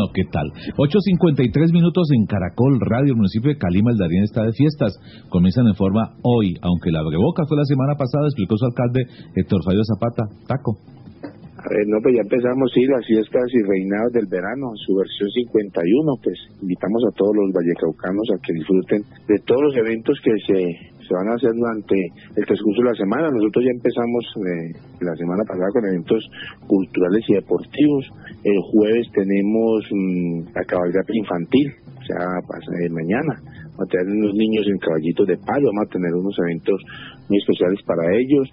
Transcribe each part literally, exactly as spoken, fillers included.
No, ¿qué tal? ocho cincuenta y tres minutos en Caracol Radio, el municipio de Calima, el Darién está de fiestas. Comienzan en forma hoy, aunque la abrebocas fue la semana pasada, explicó su alcalde Héctor Fabio Zapata. Taco. A ver, no, pues ya empezamos, sí, las fiestas y reinados del verano, en su versión cincuenta y uno, pues invitamos a todos los vallecaucanos a que disfruten de todos los eventos que se, se van a hacer durante el transcurso de la semana. Nosotros ya empezamos eh, la semana pasada con eventos culturales y deportivos. El jueves tenemos mmm, la cabalgata infantil, o sea, pasa de mañana. Vamos a tener unos niños en caballitos de palo, vamos a tener unos eventos muy especiales para ellos.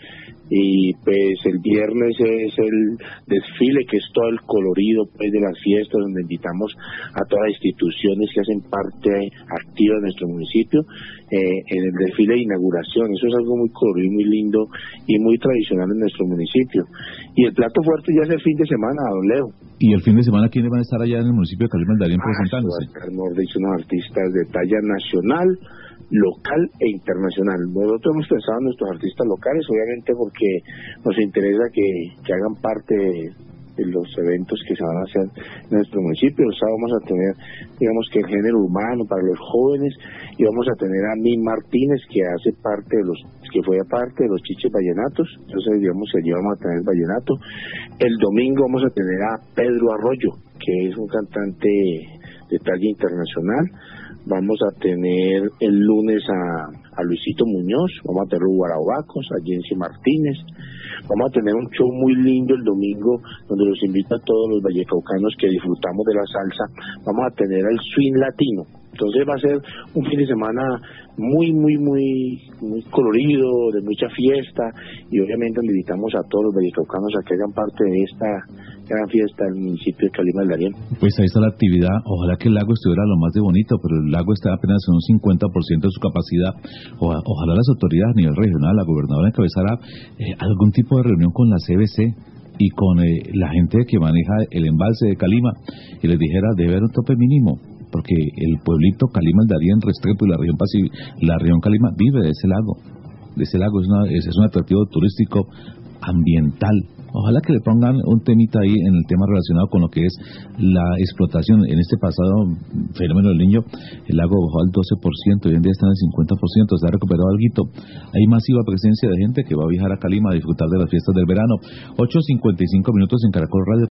Y pues el viernes es el desfile, que es todo el colorido pues de las fiestas, donde invitamos a todas las instituciones que hacen parte activa de nuestro municipio eh, en el desfile de inauguración. Eso es algo muy colorido, muy lindo y muy tradicional en nuestro municipio. Y el plato fuerte ya es el fin de semana, don Leo. ¿Y el fin de semana quiénes van a estar allá en el municipio de Calima del Darién presentándose? Ah, van a estar, mejor dicho, unos artistas de talla nacional, local e internacional. Nosotros hemos pensado en nuestros artistas locales, obviamente porque nos interesa que, que hagan parte de los eventos que se van a hacer en nuestro municipio. O sea, vamos a tener, digamos, que el género urbano para los jóvenes, y vamos a tener a Min Martínez, que hace parte de los, que fue parte de los Chiches Vallenatos. Entonces, digamos que allí vamos a tener vallenato. El domingo vamos a tener a Pedro Arroyo, que es un cantante de talla internacional. Vamos a tener el lunes a, a Luisito Muñoz, vamos a tener los Guarabacos, a Jensi Martínez. Vamos a tener un show muy lindo el domingo, donde los invito a todos los vallecaucanos que disfrutamos de la salsa. Vamos a tener el swing latino. Entonces va a ser un fin de semana muy, muy, muy, muy colorido, de mucha fiesta, y obviamente invitamos a todos los vallecaucanos a que hagan parte de esta gran fiesta del municipio de Calima del Darién. Pues ahí está la actividad. Ojalá que el lago estuviera lo más de bonito, pero el lago está apenas en un cincuenta por ciento de su capacidad. O, ojalá las autoridades a nivel regional, la gobernadora encabezara eh, algún tipo de reunión con la C B C y con eh, la gente que maneja el embalse de Calima, y les dijera, debe haber un tope mínimo, porque el pueblito Calima del Darién, Restrepo y la región Pacífica, la región Calima vive de ese lago. De ese lago es, una, es, es un atractivo turístico ambiental. Ojalá que le pongan un temita ahí en el tema relacionado con lo que es la explotación. En este pasado fenómeno del Niño, el lago bajó al doce por ciento, hoy en día está en el cincuenta por ciento, se ha recuperado algo. Hay masiva presencia de gente que va a viajar a Calima a disfrutar de las fiestas del verano. ocho cincuenta y cinco minutos en Caracol Radio.